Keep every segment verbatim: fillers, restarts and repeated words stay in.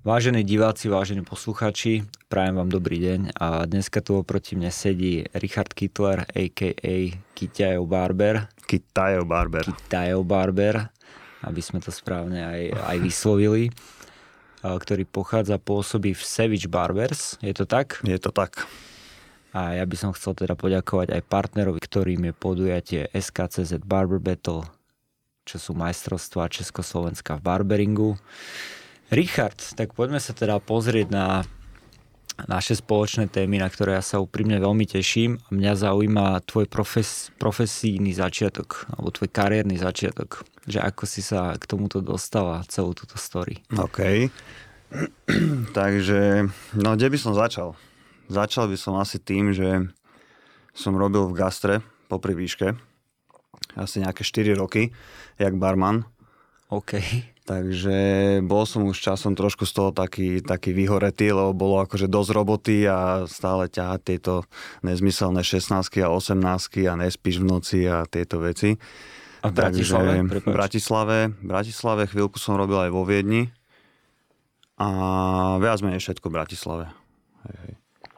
Vážení diváci, vážení poslucháči, prajem vám dobrý deň a dneska tu oproti mne sedí Richard Kittler, a ká a. Kyťajo Barber. Kyťajo Barber. Kyťajo Barber, aby sme to správne aj, aj vyslovili, ktorý pochádza, pôsobí v Savage Barbers, je to tak? Je to tak. A ja by som chcel teda poďakovať aj partnerovi, ktorým je podujatie es ká cé zet Barber Battle, čo sú majstrovstvá Československa v barberingu. Richard, tak poďme sa teda pozrieť na naše spoločné témy, na ktoré ja sa úprimne veľmi teším. A mňa zaujíma tvoj profes, profesijný začiatok, alebo tvoj kariérny začiatok. Že ako si sa k tomuto dostala, celú túto story. OK. Takže, no kde by som začal? Začal by som asi tým, že som robil v gastre popri výške. Asi nejaké štyri roky, jak barman. OK. Takže bol som už časom trošku z toho taký, taký vyhoretý, lebo bolo akože dosť roboty a stále ťahať tieto nezmyselné šestnáctky a osemnáctky a nespíš v noci a tieto veci. A v Bratislave? Takže v Bratislave, v Bratislave chvíľku som robil aj vo Viedni a viac menej všetko v Bratislave. Hej, hej.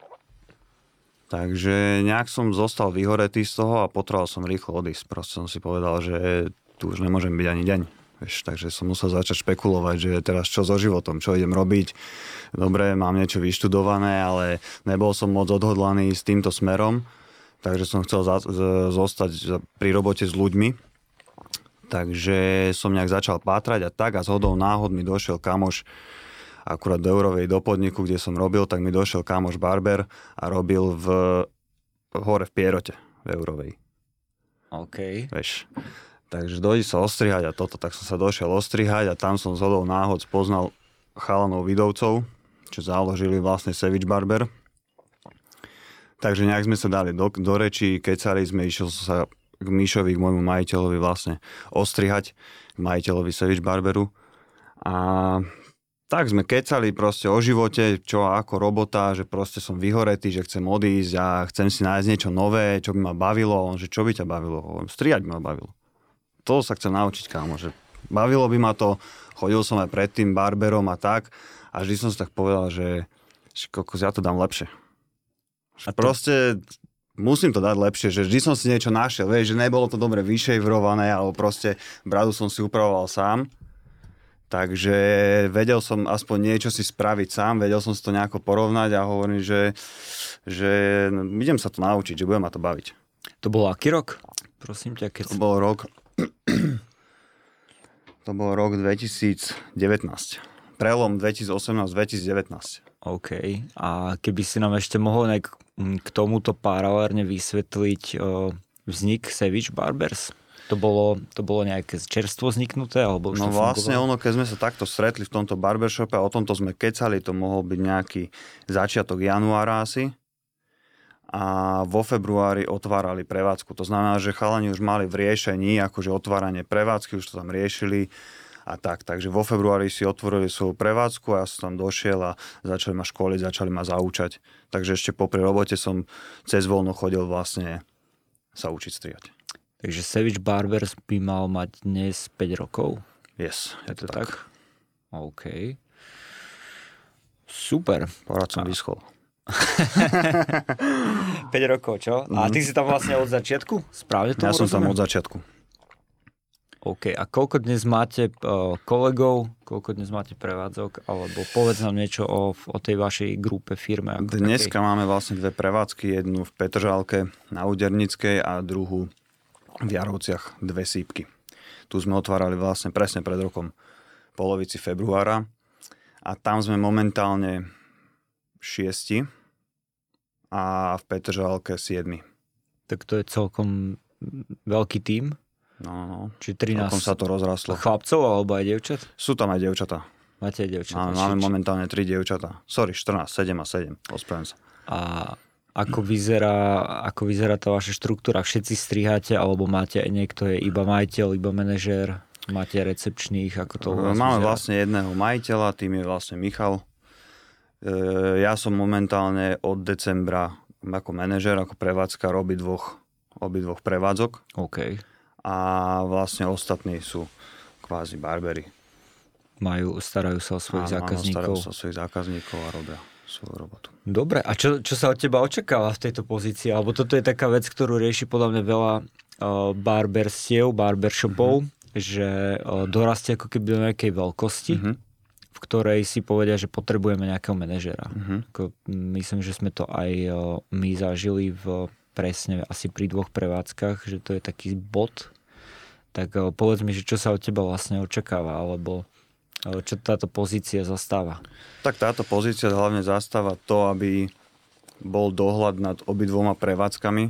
Takže nejak som zostal vyhoretý z toho a potreboval som rýchlo odísť. Proste som si povedal, že tu už nemôžem byť ani deň. Vieš, takže som musel začať špekulovať, že teraz čo so životom, čo idem robiť. Dobre, mám niečo vyštudované, ale nebol som moc odhodlaný s týmto smerom, takže som chcel za, z, zostať pri robote s ľuďmi. Takže som nejak začal pátrať a tak a zhodou náhod mi došiel kamoš akurát do Eurovej, do podniku, kde som robil, tak mi došiel kamoš barber a robil v hore v Pierote, v Eurovej. OK. Vieš. Takže dojde sa ostrihať a toto, tak som sa došiel ostrihať a tam som zhodou náhod spoznal chalanov Vidovcov, čo založili vlastne Savage Barber. Takže nejak sme sa dali do, do reči, kecali sme, išiel sa k Míšovi, k môjmu majiteľovi vlastne ostrihať, k majiteľovi Savage Barberu. A tak sme kecali proste o živote, čo ako robota, že proste som vyhoretý, že chcem odísť a chcem si nájsť niečo nové, čo by ma bavilo. On, že čo by ťa bavilo? Strihať by ma bavilo. To sa chcem naučiť, kámo, že bavilo by ma to, chodil som aj pred tým barberom a tak a vždy som si tak povedal, že, že kokos, ja to dám lepšie. A to... Proste musím to dať lepšie, že vždy som si niečo našiel, vieš, že nebolo to dobre vyšejvrované, alebo proste bradu som si upravoval sám, takže vedel som aspoň niečo si spraviť sám, vedel som si to nejako porovnať a hovorím, že, že idem sa to naučiť, že budem ma to baviť. To bol aký rok? Prosím ťa, keď... To bol rok... To bol rok dvetisícdevätnásť. Prelom dvetisícosemnásť dvetisícdevätnásť. OK. A keby si nám ešte mohol nejak k tomuto paralelne vysvetliť o, vznik Savage Barbers? To bolo, to bolo nejaké čerstvo vzniknuté? Alebo už no to vlastne ono, keď sme sa takto stretli v tomto barbershope a o tomto sme kecali, to mohol byť nejaký začiatok januára asi. A vo februári otvárali prevádzku. To znamená, že chalani už mali v riešení akože otváranie prevádzky, už to tam riešili a tak. Takže vo februári si otvorili svoju prevádzku a ja som tam došiel a začali ma školiť, začali ma zaučať. Takže ešte popri robote som cez voľno chodil vlastne sa učiť strihať. Takže Savage Barbers by mal mať dnes päť rokov? Yes, je, je to tak. tak. OK. Super. Porad som a... vyschol. päť rokov, čo? A ty si tam vlastne od začiatku? Správne to Ja som rozumiem? tam od začiatku. OK. A koľko dnes máte uh, kolegov? Koľko dnes máte prevádzok? Alebo povedz nám niečo o, o tej vašej grupe, firme. Ako Dneska takej. máme vlastne dve prevádzky. Jednu v Petržálke na Údernickej a druhú v Jarovciach, dve sípky. Tu sme otvárali vlastne presne pred rokom polovici februára. A tam sme momentálne šiesti a v Petržálke siedmi. Tak to je celkom veľký tím. No, no. Čiže trinásť. Celkom sa to rozrastlo. Chlapcov alebo aj dievčat? Sú tam aj dievčatá. Máte aj dievčatá. Máme či... momentálne tri dievčatá. Sorry, štrnásť, sedem a sedem. Ospravedlňujem sa. A ako vyzerá, ako vyzerá tá vaša štruktúra? Všetci striháte alebo máte niekto je iba majiteľ, iba manažér? Máte recepčných? Ako to Máme vyzerá? vlastne jedného majiteľa, tým je vlastne Michal. Ja som momentálne od decembra ako manažer, ako prevádzka robí dvoch, obidvoch prevádzok. OK. A vlastne ostatní sú kvázi barberi. majú, starajú sa o svojich áno, zákazníkov. Áno, starajú sa o svojich zákazníkov a robia svoju robotu. Dobre, a čo, čo sa od teba očakáva v tejto pozícii? Alebo toto je taká vec, ktorú rieši podľa mňa veľa uh, barberstiev, barbershopov, mm-hmm. že uh, dorastie ako keby do nejakej veľkosti, mm-hmm. v ktorej si povedia, že potrebujeme nejakého manažera. Mm-hmm. Ako, myslím, že sme to aj uh, my zažili v presne asi pri dvoch prevádzkach, že to je taký bod. Tak uh, povedz mi, že čo sa od teba vlastne očakáva, alebo uh, čo táto pozícia zastáva? Tak táto pozícia hlavne zastáva to, aby bol dohľad nad obidvoma prevádzkami,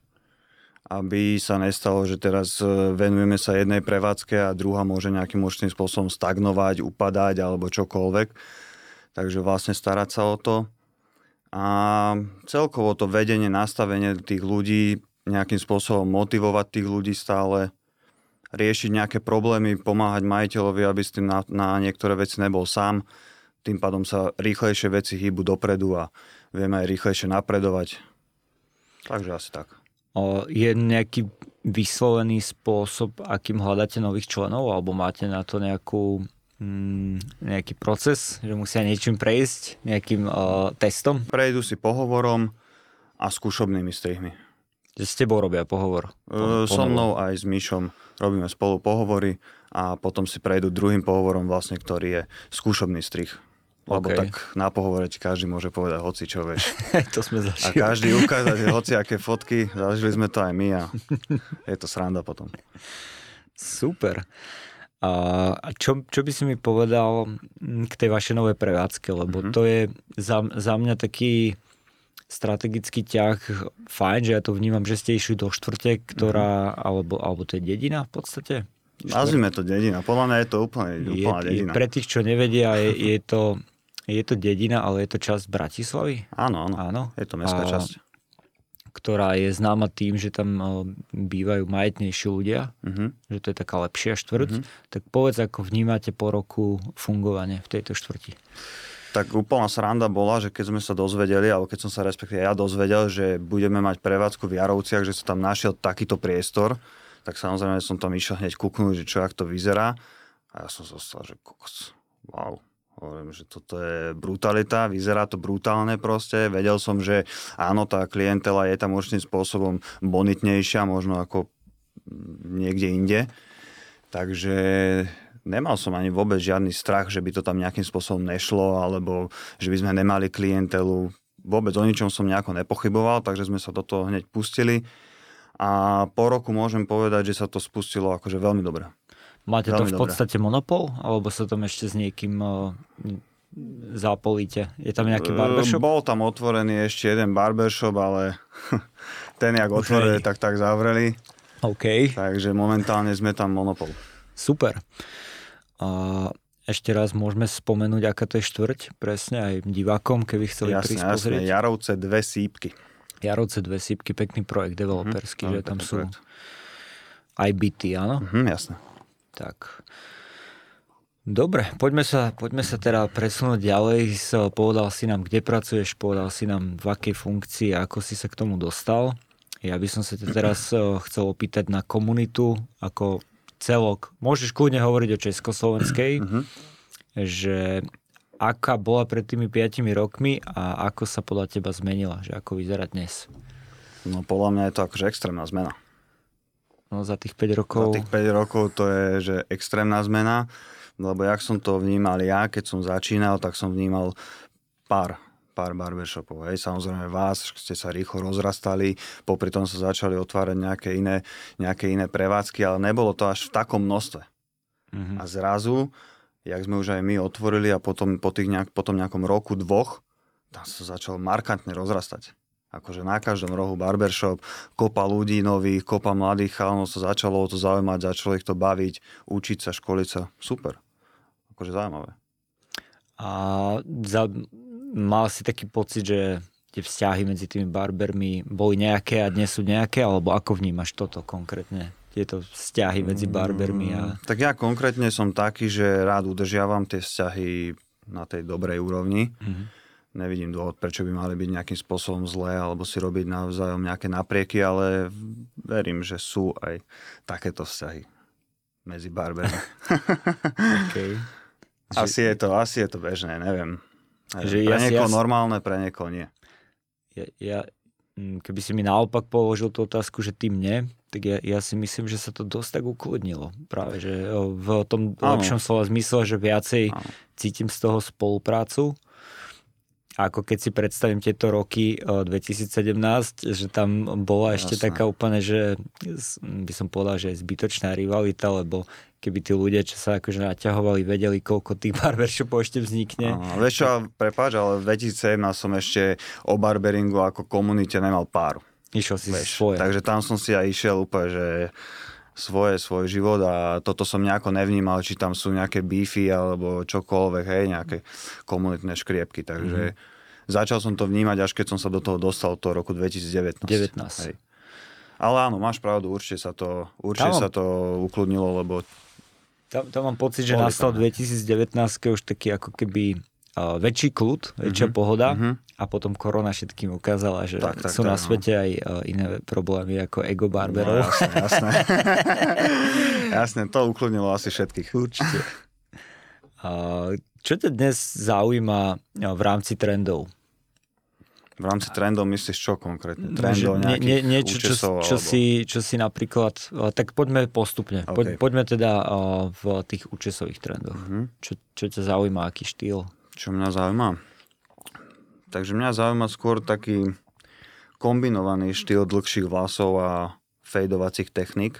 aby sa nestalo, že teraz venujeme sa jednej prevádzke a druhá môže nejakým určitým spôsobom stagnovať, upadať alebo čokoľvek. Takže vlastne starať sa o to. A celkovo to vedenie, nastavenie tých ľudí, nejakým spôsobom motivovať tých ľudí stále, riešiť nejaké problémy, pomáhať majiteľovi, aby s tým na, na niektoré veci nebol sám. Tým pádom sa rýchlejšie veci hýbu dopredu a vieme aj rýchlejšie napredovať. Takže asi tak. O, je nejaký vyslovený spôsob, akým hľadáte nových členov, alebo máte na to nejakú, mm, nejaký proces, že musia niečím prejsť, nejakým uh, testom? Prejdú si pohovorom a skúšobnými strihmi. Že s tebou robia pohovor? Po, so mnou aj s Mišom robíme spolu pohovory a potom si prejdú druhým pohovorom, vlastne, ktorý je skúšobný strih. Lebo okay. tak na pohovore ti každý môže povedať hoci čo, vieš. To sme zažili. A každý ukázať hoci aké fotky, zažili sme to aj my a je to sranda potom. Super. A čo, čo by si mi povedal k tej vašej novej prevádzke, lebo mm-hmm. to je za, za mňa taký strategický ťah fajn, že ja to vnímam, že ste išli do štvrte, ktorá, mm-hmm. alebo, alebo to je dedina v podstate? Nazvime to dedina. Podľa mňa je to úplne, úplná je, dedina. Pre tých, čo nevedia, je, je, to, je to dedina, ale je to časť Bratislavy? Áno, áno. áno. Je to mestská časť. Ktorá je známa tým, že tam bývajú majetnejší ľudia, uh-huh. že to je taká lepšia štvrť. Uh-huh. Tak povedz, ako vnímate po roku fungovanie v tejto štvrti? Tak úplná sranda bola, že keď sme sa dozvedeli, alebo keď som sa respektíve ja dozvedel, že budeme mať prevádzku v Jarovciach, že sa tam našiel takýto priestor, tak samozrejme som tam išiel hneď kúknúť, že čo, jak to vyzerá. A ja som zostal, že kokos, wow. Hovorím, že toto je brutalita, vyzerá to brutálne proste. Vedel som, že áno, tá klientela je tam určitým spôsobom bonitnejšia, možno ako niekde inde. Takže nemal som ani vôbec žiadny strach, že by to tam nejakým spôsobom nešlo, alebo že by sme nemali klientelu. Vôbec o ničom som nejako nepochyboval, takže sme sa do toho hneď pustili. A po roku môžem povedať, že sa to spustilo akože veľmi dobre. Máte veľmi to v dobre. podstate monopol? Alebo sa tam ešte s niekým uh, zápolíte? Je tam nejaký barbershop? Bol tam otvorený ešte jeden barbershop, ale ten, jak okay. otvorili, tak tak zavreli. OK. Takže momentálne sme tam monopol. Super. A ešte raz môžeme spomenúť, aká to je štvrť? Presne aj divákom, keby chceli jasne, prísť jasne. pozrieť. Jarovce dve sípky. Jarovce dve sípky, pekný projekt, developerský, mm-hmm, že tam sú projekt. Aj byty, áno? Mm-hmm, jasne. Tak. Dobre, poďme sa, poďme sa teda presunúť ďalej. Povedal si nám, kde pracuješ, povedal si nám, v akej funkcii, ako si sa k tomu dostal. Ja by som sa te teraz chcel opýtať na komunitu, ako celok. Môžeš kľudne hovoriť o československej, mm-hmm. že aká bola pred tými piatimi rokmi a ako sa podľa teba zmenila, že ako vyzerá dnes? No podľa mňa je to akože extrémna zmena. No za tých päť rokov... Za tých päť rokov to je, že extrémna zmena, lebo jak som to vnímal ja, keď som začínal, tak som vnímal pár, pár barbershopov. Hej. Samozrejme vás, ste sa rýchlo rozrastali, popri tom sa začali otvárať nejaké iné, nejaké iné prevádzky, ale nebolo to až v takom množstve. Mm-hmm. A zrazu, jak sme už aj my otvorili a potom po, tých nejak, potom nejakom roku, dvoch, tam sa začalo markantne rozrastať. Akože na každom rohu barbershop, kopa ľudí nových, kopa mladých chalanov sa začalo o to zaujímať, začalo ich to baviť, učiť sa, školiť sa. Super. Akože zaujímavé. A za, mal si taký pocit, že tie vzťahy medzi tými barbermi boli nejaké a dnes sú nejaké, alebo ako vnímaš toto konkrétne? Tieto vzťahy medzi barbermi a... Mm, tak ja konkrétne som taký, že rád udržiavam tie vzťahy na tej dobrej úrovni. Mm-hmm. Nevidím dôvod, prečo by mali byť nejakým spôsobom zlé alebo si robiť navzájom nejaké naprieky, ale verím, že sú aj takéto vzťahy medzi barbermi. Okay. Asi je to, asi je to bežné, neviem. neviem. Že pre ja si- niekoho ja si- normálne, pre niekoho nie. Ja, ja, mm, keby si mi naopak položil tú otázku, že ty mne, tak ja, ja si myslím, že sa to dosť tak ukludnilo. Práve, že o, v tom Áno. lepšom slova zmysle, že viacej Áno. cítim z toho spoluprácu. A ako keď si predstavím tieto roky o, dvetisícsedemnásť, že tam bola ešte Jasné. taká úplne, že s- by som povedal, že zbytočná rivalita, lebo keby tí ľudia, čo sa akože naťahovali, vedeli, koľko tých barbershopov ešte vznikne. Áno, vieš čo, prepáč, ale v dvetisícsedemnásť som ešte o barberingu ako komunite nemal páru. Išiel si Vieš, svoje. takže tam som si aj išiel úplne, že svoje, svoj život a toto som nejako nevnímal, či tam sú nejaké beefy alebo čokoľvek, hej, nejaké komunitné škriepky, takže mm-hmm. začal som to vnímať, až keď som sa do toho dostal do roku dvetisícdevätnásť. devätnásť. Hej. Ale áno, máš pravdu, určite sa to, určite Tam- sa to ukludnilo, lebo Tam, tam mám pocit, že Boli nastal tam. dvetisícdevätnásť už taký ako keby uh, väčší kľud, väčšia Mhm, pohoda mhm. a potom korona všetkým ukázala, že Tak, tak, sú tak, na no. svete aj uh, iné problémy ako ego barberov. No, jasné, jasné. jasné, to ukludnilo asi všetkých. Určite. Uh, čo ťa dnes zaujíma uh, v rámci trendov? V rámci trendov myslíš čo konkrétne? No, Trendov že nie, nejakých nie, niečo, čo, účesov? čo, alebo- si, čo si napríklad... uh, Tak poďme postupne. Poď, OK. Poďme teda uh, v tých účesových trendoch. Mhm. Čo, čo ťa zaujíma, aký štýl? Čo mňa zaujíma? Takže mňa zaujíma skôr taký kombinovaný štýl dlhších vlasov a fejdovacích techník.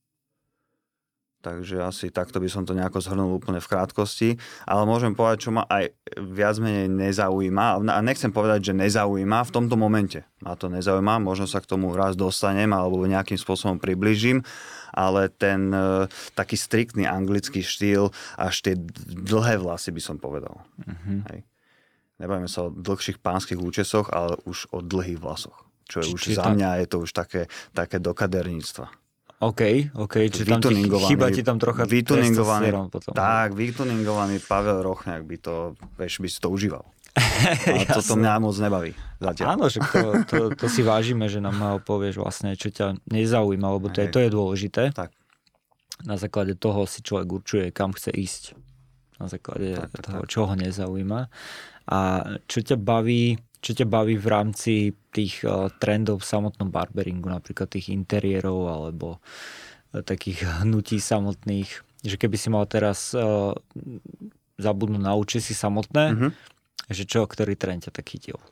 Takže asi takto by som to nejako zhrnul úplne v krátkosti. Ale môžem povedať, čo ma aj viac menej nezaujíma. A nechcem povedať, že nezaujíma v tomto momente. Ma to nezaujíma, možno sa k tomu raz dostanem alebo nejakým spôsobom približím. Ale ten e, taký striktný anglický štýl, až tie dlhé vlasy by som povedal. Mhm. Hej. Nebavíme sa o dlhších pánskych účesoch, ale už o dlhých vlasoch. Čo je Či- už či za tam- mňa je to už také, také do kaderníctva. OK, OK, či tam ti, Vytuningovaný- chýba ti tam trocha vytuningovaný- testosterón potom. Tak, vytuningovaný Pavel Rochňák by to, vieš, by si to užíval. Ale Jasné. toto mňa moc nebaví zatiaľ. Áno, že to, to, to si vážime, že nám ho povieš vlastne, čo ťa nezaujíma, lebo to je, Hej. to je dôležité. Tak. Na základe toho si človek určuje, kam chce ísť. Na základe Tak, tak, toho, tak. čo ho nezaujíma. A čo ťa baví, čo ťa baví v rámci tých uh, trendov v samotnom barberingu, napríklad tých interiérov alebo uh, takých hnutí samotných, že keby si mal teraz uh, zabudnúť na účesy samotné, Mhm. že čo, ktorý trend ťa tak chytil?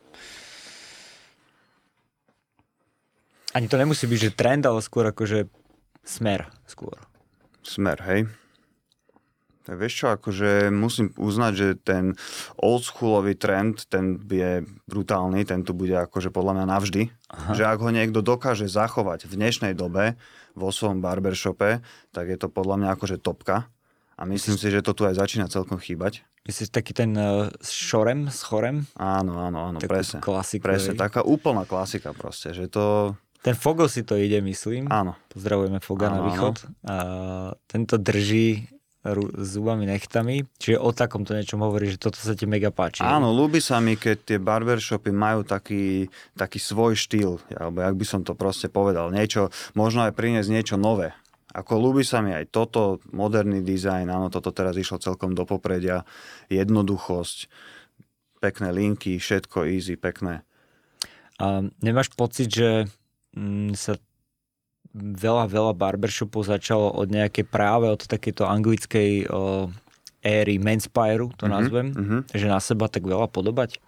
Ani to nemusí byť, že trend, ale skôr akože smer skôr. Smer, hej. Tak vieš čo, akože musím uznať, že ten oldschoolový trend, ten je brutálny, ten tu bude akože podľa mňa navždy. Aha. Že ak ho niekto dokáže zachovať v dnešnej dobe vo svojom barbershope, tak je to podľa mňa akože topka. A myslím si, že to tu aj začína celkom chýbať. Myslíš taký ten uh, šorem s chorem? Áno, áno, áno, Takú presne. klasiku, Presne, hej. taká úplná klasika proste, že to... Ten Fogo si to ide, myslím. Áno. Pozdravujeme Foga Áno, na východ. A tento drží ru- zubami, nechtami. Čiže o takomto niečom hovorí, že toto sa ti mega páči. Áno, ľúbi sa mi, keď tie barbershopy majú taký, taký svoj štýl, alebo jak by som to proste povedal, niečo, možno aj priniesť niečo nové. Ako ľúbi sa mi aj toto, moderný dizajn, áno, toto teraz išlo celkom do popredia, jednoduchosť, pekné linky, všetko easy, pekné. A nemáš pocit, že mm, sa veľa, veľa barbershopov začalo od nejakej práve od takejto anglickej o, éry Manspire, to Mhm, nazvem, mhm. že na seba tak veľa podobať?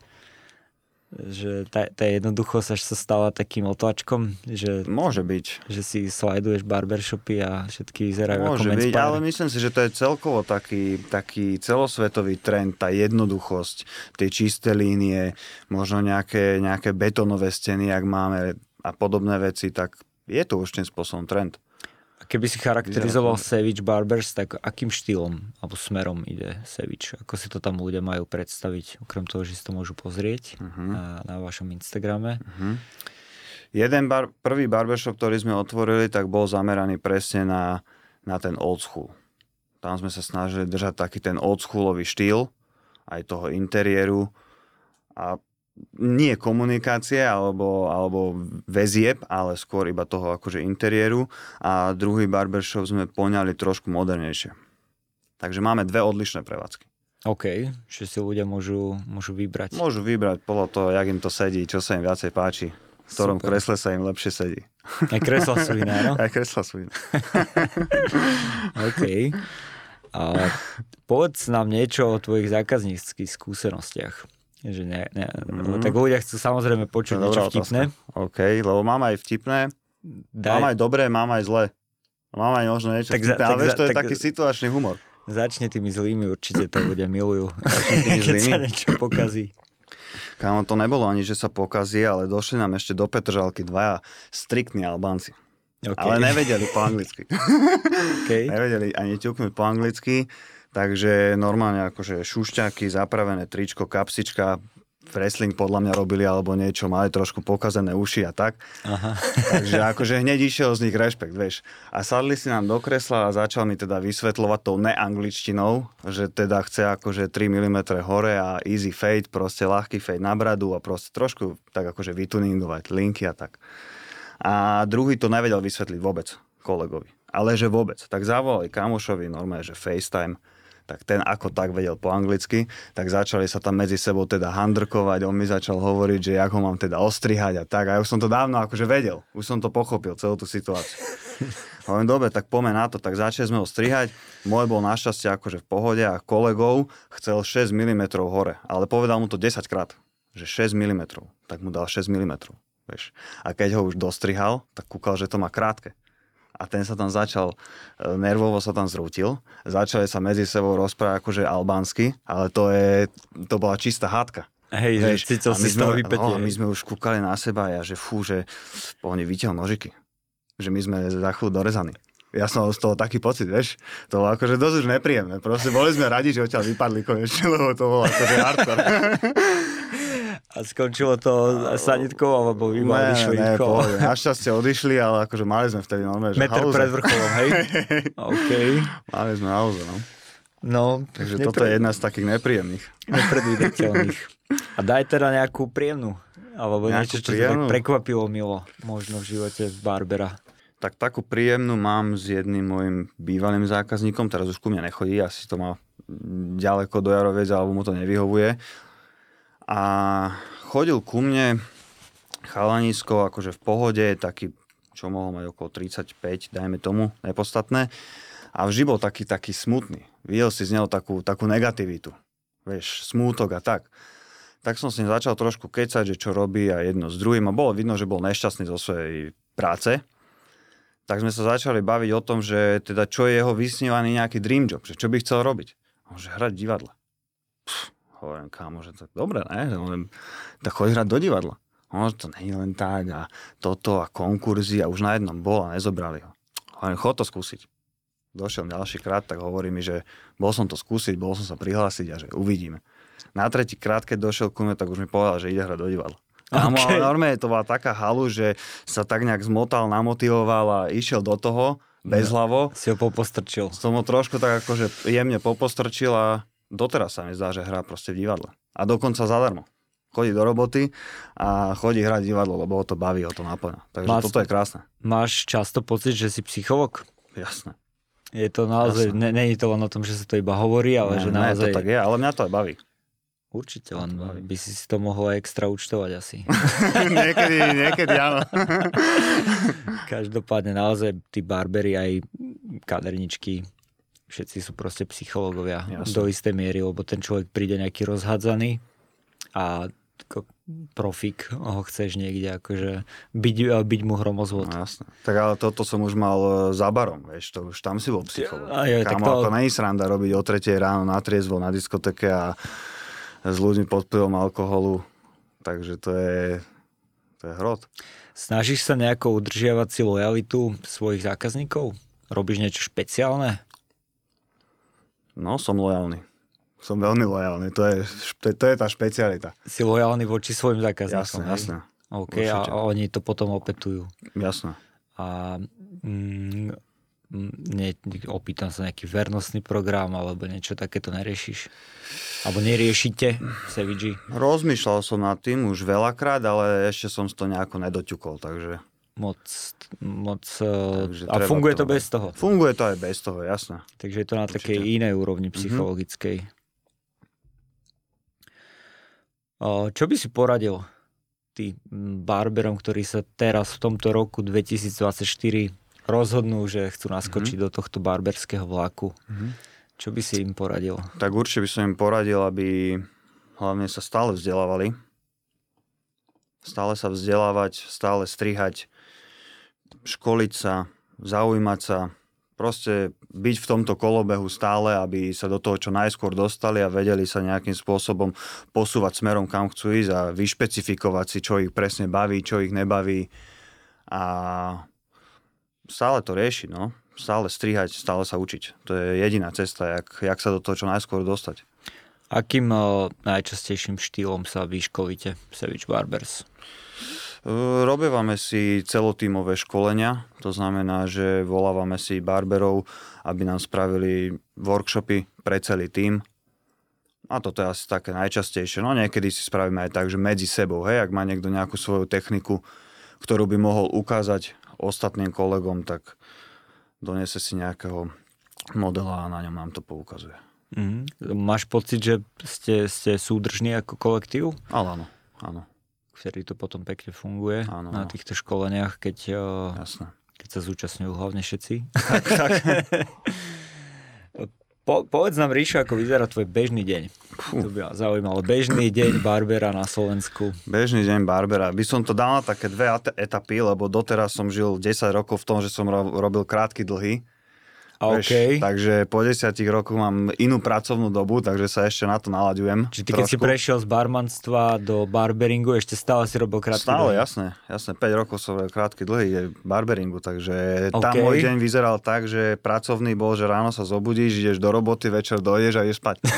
Že tá, tá jednoduchosť až sa stala takým otlačkom, že, Môže byť. že si slajduješ barbershopy a všetky vyzerajú ako Môže byť, Manspire. ale myslím si, že to je celkovo taký, taký celosvetový trend, tá jednoduchosť, tie čisté línie, možno nejaké, nejaké betónové steny, ak máme a podobné veci, tak je to určitým spôsobom trend. A keby si charakterizoval Savage Barbers, tak akým štýlom alebo smerom ide Savage? Ako si to tam ľudia majú predstaviť? Okrem toho, že si to môžu pozrieť Uh-huh. na, na vašom Instagrame. Uh-huh. Jeden bar, prvý barbershop, ktorý sme otvorili, tak bol zameraný presne na, na ten old school. Tam sme sa snažili držať taký ten old schoolový štýl, aj toho interiéru a nie komunikácie alebo, alebo väzieb, ale skôr iba toho akože interiéru. A druhý barbershop sme poňali trošku modernejšie. Takže máme dve odlišné prevádzky. OK, že si ľudia môžu, môžu vybrať. Môžu vybrať podľa toho, jak im to sedí, čo sa im viacej páči, v ktorom Super. Kresle sa im lepšie sedí. Aj kresla sú iné, no? Aj kresla sú iné. OK. A povedz nám niečo o tvojich zákazníckých skúsenostiach. Že ne, ne, mm. Tak ľudia chcú samozrejme počuť niečo vtipné. OK, lebo mám aj vtipné, Daj. mám aj dobré, mám aj zlé. Mám aj možno niečo tak vtipné, za, ale vieš, to je tak, taký situačný humor. Začne tými zlými, určite to ľudia milujú. Keď sa niečo pokazí. Kámo, to nebolo ani, že sa pokazí, ale došli nám ešte do Petržalky dvaja striktní Albánci. Okay. Ale nevedeli po anglicky. Okay. Nevedeli ani ťuknúť po anglicky, takže normálne akože šušťaky, zapravené tričko, kapsička, wrestling podľa mňa robili alebo niečo, mali trošku pokazené uši a tak. Aha. Takže akože hneď išiel z nich rešpekt, vieš. A sadli si nám do kresla a začal mi teda vysvetľovať tou neangličtinou, že teda chce akože tri milimetre hore a easy fade, proste ľahký fade na bradu a proste trošku tak akože vytuningovať linky a tak. A druhý to nevedel vysvetliť vôbec kolegovi. Ale že vôbec. Tak zavolali kamošovi normálne, že FaceTime, tak ten ako tak vedel po anglicky, tak začali sa tam medzi sebou teda handrkovať, on mi začal hovoriť, že jak ho mám teda ostrihať a tak. A ja už som to dávno akože vedel, už som to pochopil, celú tú situáciu. Hovorím, dobre, tak poďme na to, tak začali sme ho strihať. Môj bol našťastie akože v pohode a kolegov chcel šesť milimetrov hore, ale povedal mu to desaťkrát, že šesť milimetrov, tak mu dal šesť milimetrov. Vieš. A keď ho už dostrihal, tak kúkal, že to má krátke. A ten sa tam začal, nervovo sa tam zrútil, začali sa medzi sebou rozprávať akože albánsky, ale to je, to bola čistá hádka. Hej, vieš, cítil si z toho vypätie. No, my sme už kúkali na seba a ja, že fú, že oni vytiaľ nožiky. Že my sme za chvíľu dorezaní. Ja som z toho taký pocit, vieš. To bolo akože dosť už nepríjemné. Proste boli sme radi, že odtiaľ vypadli konečne, lebo to bolo akože hardcore. A skončilo to sanitkou, alebo vy mali išli ne, pohode. Našťastie odišli, ale akože mali sme vtedy normálne, že meter halúze. Pred vrcholom, hej? OK. Mali sme halúze, no. No. Takže nepre... toto je jedna z takých nepríjemných. Nepredvídateľných. A daj teda nejakú príjemnú, alebo nejakú niečo, čo príjemnú? Tak prekvapilo milo, možno v živote barbera. Tak takú príjemnú mám s jedným môjim bývalým zákazníkom, teraz už ku mne nechodí, asi to má ďaleko do Jaroviec, alebo mu to nevyhovuje. A chodil ku mne chalanisko, akože v pohode, taký, čo mohol mať okolo tridsaťpäť, dajme tomu, nepodstatné. A vždy bol taký, taký smutný. Videl si z neho takú, takú negativitu. Vieš, smútok a tak. Tak som s ním začal trošku kecať, že čo robí a jedno s druhým. A bolo vidno, že bol nešťastný zo svojej práce. Tak sme sa začali baviť o tom, že teda čo je jeho vysnívaný nejaký dream job, že čo by chcel robiť. A že hrať divadle. Pff. Hovorím, kámo, že tak dobre, ne? Hovorím, tak chodí hrať do divadla. No, to nie je len tak a toto a konkurzy a už na jednom bol a nezobrali ho. Hovorím, chod to skúsiť. Došiel ďalší krát, tak hovorí mi, že bol som to skúsiť, bol som sa prihlásiť a že uvidíme. Na tretí krát, keď došiel ku mne, tak už mi povedal, že ide hrať do divadla. Kámo, okay. Ale normálne to bola taká halu, že sa tak nejak zmotal, namotivoval a išiel do toho bezhlavo. Si ho popostrčil. Som ho trošku tak akože jemne popostrčil a doteraz sa mi zdá, že hrá proste v divadle. A dokonca zadarmo. Chodí do roboty a chodí hrať divadlo, lebo ho to baví, ho to naplňa. Takže Máš, toto je krásne. Máš často pocit, že si psycholog? Jasné. Je to naozaj, ne, nie je to len o tom, že sa to iba hovorí, ale ne, že naozaj... Ne, to tak je, ale mňa to aj baví. Určite, len by si si to mohol aj extra účtovať asi. niekedy, niekedy áno. Každopádne naozaj tí barberi aj kaderničky, všetci sú proste psychológovia. Jasne. Do istej miery, lebo ten človek príde nejaký rozhádzaný a profík ho chceš niekde akože byť, byť mu hromozvod. No, jasne. Tak ale toto som už mal za barom, vieš, to už tam si bol psychológ. Ja, Kámo, to... ako není sranda robiť o tretej ráno na triezvo na diskoteke a s ľuďmi pod vplyvom alkoholu, takže to je, to je hrot. Snažíš sa nejako udržiavať si lojalitu svojich zákazníkov? Robíš niečo špeciálne? No, som lojálny. Som veľmi lojálny. To je, to je tá špecialita. Si lojálny voči svojim zákazníkom. Jasné, jasné. OK, a oni to potom opätujú. Jasné. A mm, ne, opýtam sa nejaký vernostný program alebo niečo takéto neriešiš? Alebo neriešite Savage? Rozmýšľal som nad tým už veľakrát, ale ešte som to nejako nedoťukol, takže... Moc, moc takže a funguje to, to bez toho? Funguje to aj bez toho, jasné. Takže je to na Určite. Takej inej úrovni psychologickej. O, čo by si poradil tým barberom, ktorí sa teraz v tomto roku dvetisícdvadsaťštyri rozhodnú, že chcú naskočiť mm-hmm. do tohto barberského vlaku? Mm-hmm. Čo by si im poradil? Tak určite by som im poradil, aby hlavne sa stále vzdelávali. Stále sa vzdelávať, stále strihať, školiť sa, zaujímať sa, proste byť v tomto kolobehu stále, aby sa do toho čo najskôr dostali a vedeli sa nejakým spôsobom posúvať smerom, kam chcú ísť a vyšpecifikovať si, čo ich presne baví, čo ich nebaví a stále to riešiť, no. Stále strihať, stále sa učiť. To je jediná cesta, jak, jak sa do toho čo najskôr dostať. Akým uh, najčastejším štýlom sa vyškolíte Savage Barbers? Robívame si celotímové školenia, to znamená, že volávame si barberov, aby nám spravili workshopy pre celý tím. A toto je asi také najčastejšie. No niekedy si spravíme aj tak, že medzi sebou, hej, ak má niekto nejakú svoju techniku, ktorú by mohol ukázať ostatným kolegom, tak donese si nejakého modela a na ňom nám to poukazuje. Mm-hmm. Máš pocit, že ste, ste súdržní ako kolektív? Ale áno, áno. Ktorý to potom pekne funguje áno, na týchto školeniach, keď, Jasné. keď sa zúčastňujú hlavne všetci. Tak, tak. Po, povedz nám, Ríšo, ako vyzerá tvoj bežný deň. Fú. To by ma zaujímalo. Bežný deň barbera na Slovensku. Bežný deň barbera. By som to dal na také dve etapy, lebo doteraz som žil desať rokov v tom, že som robil krátky, dlhý. Okay. Vieš, takže po desiatich rokoch mám inú pracovnú dobu, takže sa ešte na to nalaďujem. Čiže ty, keď si prešiel z barmanstva do barberingu, ešte stále si robil krátky stále, dlhý? jasné. Jasné, päť rokov som robil krátky dlhý je barberingu, takže okay. Tam môj deň vyzeral tak, že pracovný bol, že ráno sa zobudíš, ideš do roboty, večer dojdeš a ideš spať.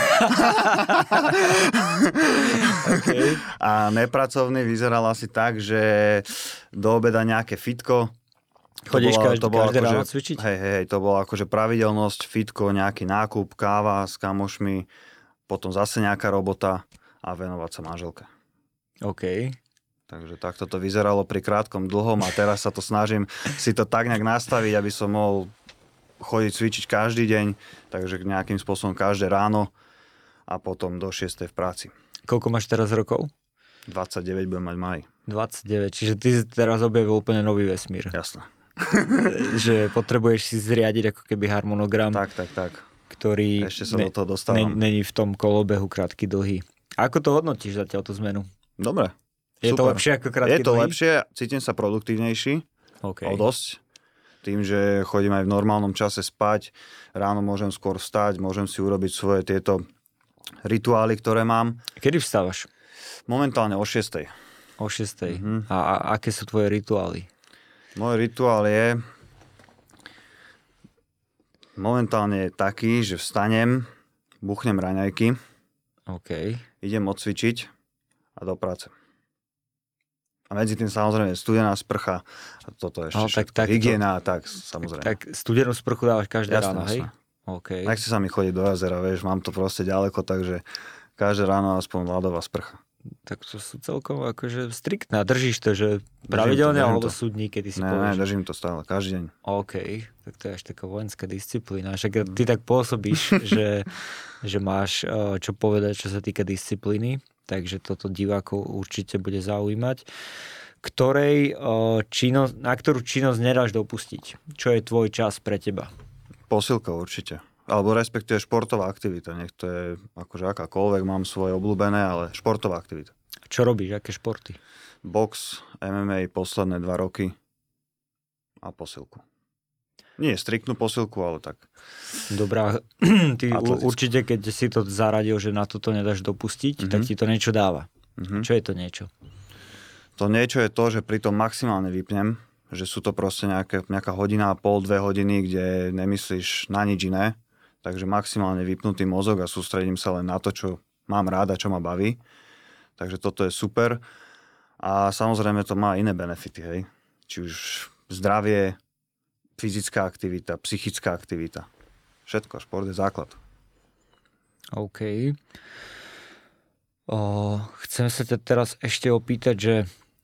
Okay. A nepracovný vyzeral asi tak, že do obeda nejaké fitko. Chodíš bola, každý, každé akože, ráno cvičiť? Hej, hej, to bola akože pravidelnosť, fitko, nejaký nákup, káva s kamošmi, potom zase nejaká robota a venovať sa manželke. OK. Takže takto to vyzeralo pri krátkom dlhom a teraz sa to snažím si to tak nejak nastaviť, aby som mohol chodiť cvičiť každý deň, takže nejakým spôsobom každé ráno a potom do šiestej v práci. Koľko máš teraz rokov? dvadsaťdeväť budem mať maj. dvadsaťdeväť, čiže ty teraz objavil úplne nový vesmír. Jasné. Že potrebuješ si zriadiť ako keby harmonogram, tak, tak, tak. ktorý ešte sa ne, do toho dostávam. Není v tom kolobehu krátky dlhý. Ako to hodnotíš zatiaľ tú zmenu? Dobre. Je super. To lepšie ako krátky dlhý? Je to dlhý? lepšie, cítim sa produktívnejší. Okay. O dosť. Tým, že chodím aj v normálnom čase spať, ráno môžem skôr vstať, môžem si urobiť svoje tieto rituály, ktoré mám. Kedy vstávaš? Momentálne o šiestej. O šiestej. Mm-hmm. A, a aké sú tvoje rituály? Môj rituál je momentálne taký, že vstanem, buchnem raňajky, okay. idem odcvičiť a do práce. A medzi tým samozrejme studená sprcha a toto ešte no, tak, tak, hygiena a tak samozrejme. Tak, tak studenú sprchu dávaš každé jasné, ráno, hej? Okay. Nechci sa mi chodiť do jazera, vieš, mám to proste ďaleko, takže každé ráno aspoň ľadová sprcha. Tak to sú celkom akože striktné. A držíš to, že pravidelne alebo sú dní, kedy si ne, povieš? Ne, držím to stále, každý deň. OK, tak to je až taká vojenská disciplína. Však ty tak pôsobíš, že, že máš čo povedať, čo sa týka disciplíny, takže toto divákov určite bude zaujímať. Ktorej činnosť, na ktorú činnosť nedáš dopustiť? Čo je tvoj čas pre teba? Posilka určite. Alebo respektíve športová aktivita. Nech to je akože akákoľvek, mám svoje obľúbené, ale športová aktivita. Čo robíš? Aké športy? Box, em em á posledné dva roky a posilku. Nie striktnú posilku, ale tak. Dobrá. Ty atletickú. Určite, keď si to zaradil, že na toto nedáš dopustiť, mm-hmm. tak ti to niečo dáva. Mm-hmm. Čo je to niečo? To niečo je to, že pri tom maximálne vypnem, že sú to proste nejaké, nejaká hodina a pol, dve hodiny, kde nemyslíš na nič iné. Takže maximálne vypnutý mozog a sústredím sa len na to, čo mám rád a čo ma baví. Takže toto je super. A samozrejme to má iné benefity, hej. Či už zdravie, fyzická aktivita, psychická aktivita. Všetko, šport je základ. OK. O, chcem sa ťa teraz ešte opýtať, že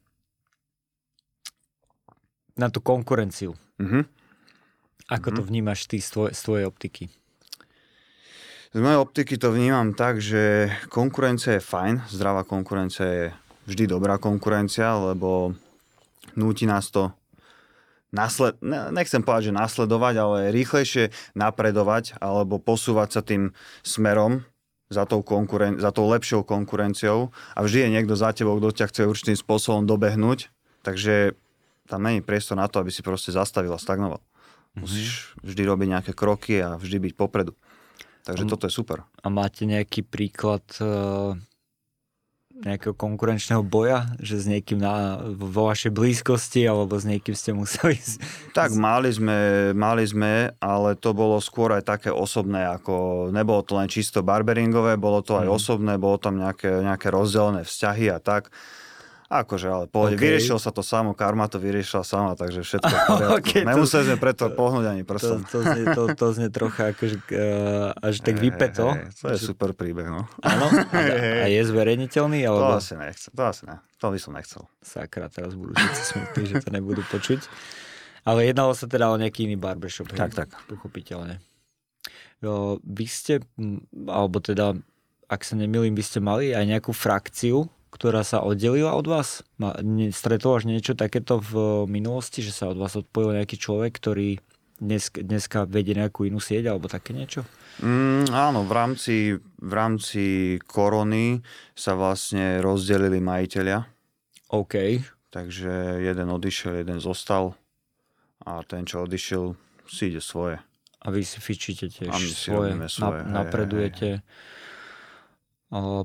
na tú konkurenciu. Mhm. Ako mm-hmm. to vnímaš ty z, tvoj, z tvojej optiky? Z mojej optiky to vnímam tak, že konkurencia je fajn, zdravá konkurencia je vždy dobrá konkurencia, lebo núti nás to nasled, nechcem povedať, že nasledovať, ale rýchlejšie napredovať alebo posúvať sa tým smerom za tou, konkuren- za tou lepšou konkurenciou a vždy je niekto za tebou, kto ťa chce určitým spôsobom dobehnúť, takže tam není priestor na to, aby si proste zastavil a stagnoval. Mm-hmm. Musíš vždy robiť nejaké kroky a vždy byť popredu. Takže a, toto je super. A máte nejaký príklad uh, nejakého konkurenčného boja, že s niekým na, vo vašej blízkosti alebo s niekým ste museli... Tak mali sme, mali sme, ale to bolo skôr aj také osobné, ako nebolo to len čisto barberingové, bolo to aj mm. osobné, bolo tam nejaké, nejaké rozdelené vzťahy a tak. Akože, ale pohode, okay. Vyriešil sa to samo, karma to vyriešila sama, takže všetko v poriadku. Okay, nemuseli sme preto pohnúť ani prstom. To, to, znie, to, to znie trocha akože, uh, až tak vypeto. Hey, hey, to je super príbeh, no. Áno? A, a je zverejniteľný? Alebo... To asi nechcel, to asi ne. To by som nechcel. Sakra, teraz budú všetci smutní, že to nebudú počuť. Ale jednalo sa teda o nejaký iný barbershop. Tak, hej? Tak. Pochopiteľne. Jo, vy ste, alebo teda, ak sa nemýlim, vy ste mali aj nejakú frakciu, ktorá sa oddelila od vás? Stretol až niečo takéto v minulosti, že sa od vás odpojil nejaký človek, ktorý dnes, dneska vedie nejakú inú sieť alebo také niečo? Mm, áno, v rámci, v rámci korony sa vlastne rozdelili majiteľia. OK. Takže jeden odišiel, jeden zostal a ten, čo odišiel, si ide svoje. A vy si fičíte tiež a my si svoje, svoje. Na, napredujete. Hej, hej.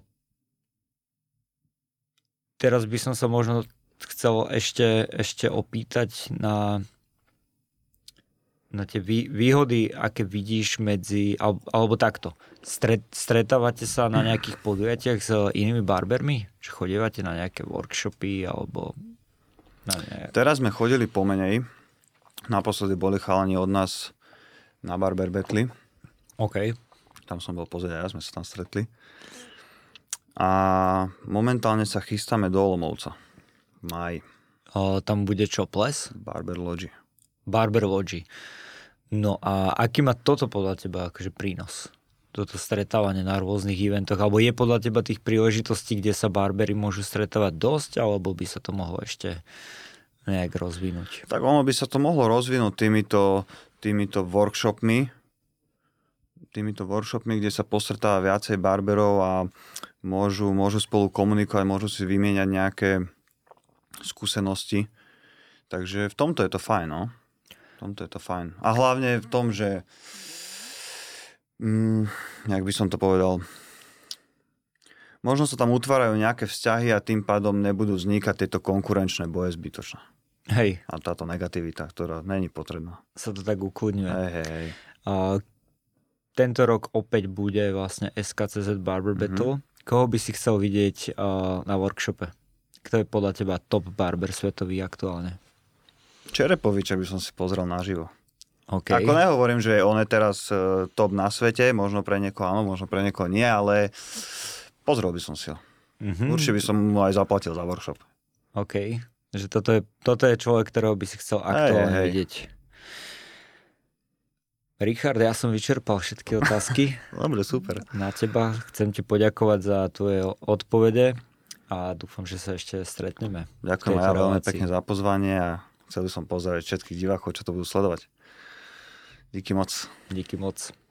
Teraz by som sa možno chcel ešte, ešte opýtať na, na tie vý, výhody, aké vidíš medzi, alebo, alebo takto. Stret, stretávate sa na nejakých podujatiach s inými barbermi? Že chodívate na nejaké workshopy alebo... Na ne... Teraz sme chodili pomenej. Naposledy boli chalani od nás na Barber Battle. OK. Tam som bol pozrieť, ja sme sa tam stretli. A momentálne sa chystáme do Olomouca. Maj. O, tam bude čo, ples? Barber Lodge. Barber Lodge. No a aký má toto podľa teba akože prínos? Toto stretávanie na rôznych eventoch? Alebo je podľa teba tých príležitostí, kde sa barbery môžu stretávať dosť? Alebo by sa to mohlo ešte nejak rozvinúť? Tak ono by sa to mohlo rozvinúť týmito, týmito workshopmi, týmito workshopmi, kde sa postretáva viacej barberov a môžu, môžu spolu komunikovať, môžu si vymieňať nejaké skúsenosti. Takže v tomto je to fajn, no. V tomto je to fajn. A hlavne v tom, že mm, jak by som to povedal, možno sa tam utvárajú nejaké vzťahy a tým pádom nebudú vznikať tieto konkurenčné boje zbytočné. Hej. A táto negativita, ktorá není potrebná. Sa to tak ukludňuje. Hej, hej, hej. A tento rok opäť bude vlastne es ká cé zet Barber Battle. Mm-hmm. Koho by si chcel vidieť uh, na workshope? Kto je podľa teba top barber svetový aktuálne? Čerepoviča by som si pozrel naživo. Okay. Ako nehovorím, že on je teraz uh, top na svete, možno pre niekoho áno, možno pre niekoho nie, ale pozrel by som si ho. Mm-hmm. Určite by som mu aj zaplatil za workshop. OK. Že toto je, toto je človek, ktorého by si chcel aktuálne hej, hej. vidieť. Richard, ja som vyčerpal všetky otázky. Dobre, super. Na teba chcem ti poďakovať za tvoje odpovede a dúfam, že sa ešte stretneme. Ďakujem aj veľmi pekne za pozvanie a chcel by som pozrieť všetkých divákov, čo to budú sledovať. Díky moc. Díky moc.